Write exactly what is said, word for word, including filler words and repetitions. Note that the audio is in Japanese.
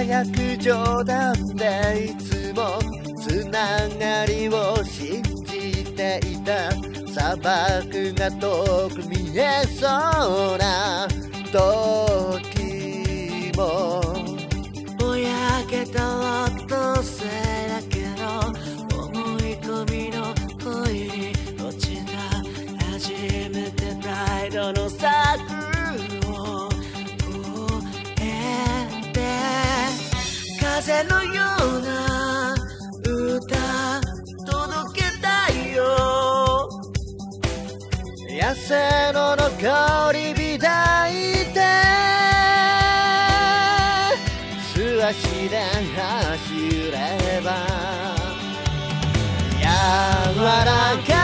やく冗談でいつもつながりを信じていた。砂漠が遠く見えそうな時もぼやけたオットセイだけど思い込みの恋に落ちた。初めてプライドの柵を越えて風のような歌届けたいよ。野生の残り火抱いて素足で走れば柔らかい